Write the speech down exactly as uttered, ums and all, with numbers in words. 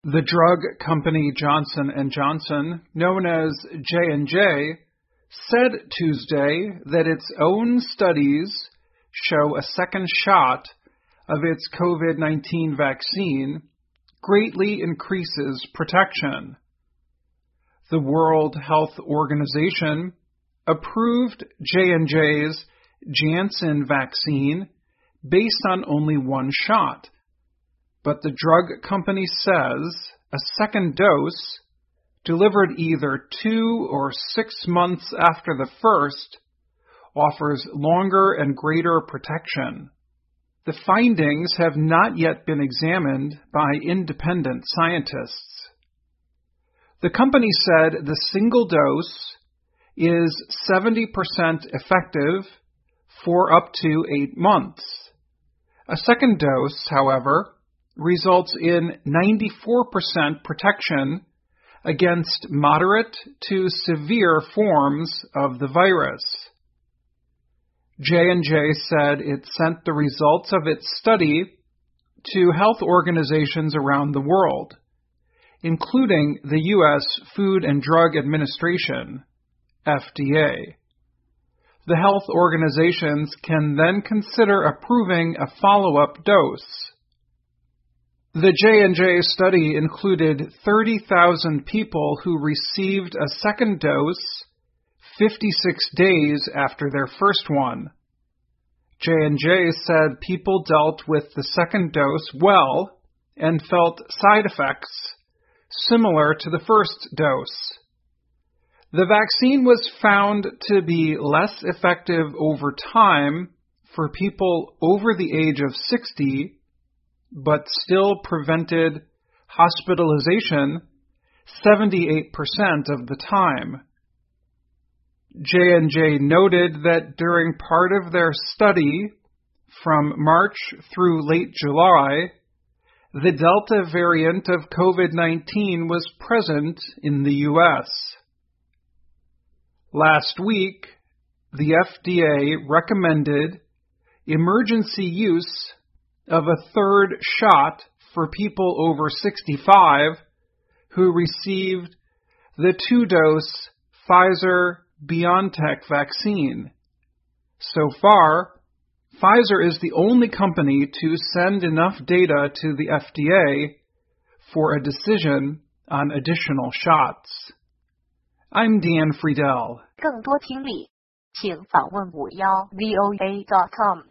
The drug company Johnson and Johnson, known as J and J, said Tuesday that its own studies show a second shot of its COVID nineteen vaccine greatly increases protection. The World Health Organization approved J and J's Janssen vaccine based on only one shot, but the drug company says a second dose, delivered either two or six months after the first, offers longer and greater protection. The findings have not yet been examined by independent scientists. The company said the single dose is seventy percent effective for up to eight months. A second dose, however, results in ninety-four percent protection against moderate to severe forms of the virus. J and J said it sent the results of its study to health organizations around the world, including the U S Food and Drug Administration, F D A. The health organizations can then consider approving a follow-up dose. The J and J study included thirty thousand people who received a second dose fifty-six days after their first one. J and J said people dealt with the second dose well and felt side effects similar to the first dose. The vaccine was found to be less effective over time for people over the age of sixty, but still prevented hospitalization seventy-eight percent of the time. J and J noted that during part of their study, from March through late July, the Delta variant of COVID nineteen was present in the U S. Last week, the F D A recommended emergency use of a third shot for people over sixty-five who received the two-dose Pfizer-BioNTech vaccine. So far, Pfizer is the only company to send enough data to the F D A for a decision on additional shots. I'm Dan Friedel. 更多听力，请访问五幺 V O A dot com。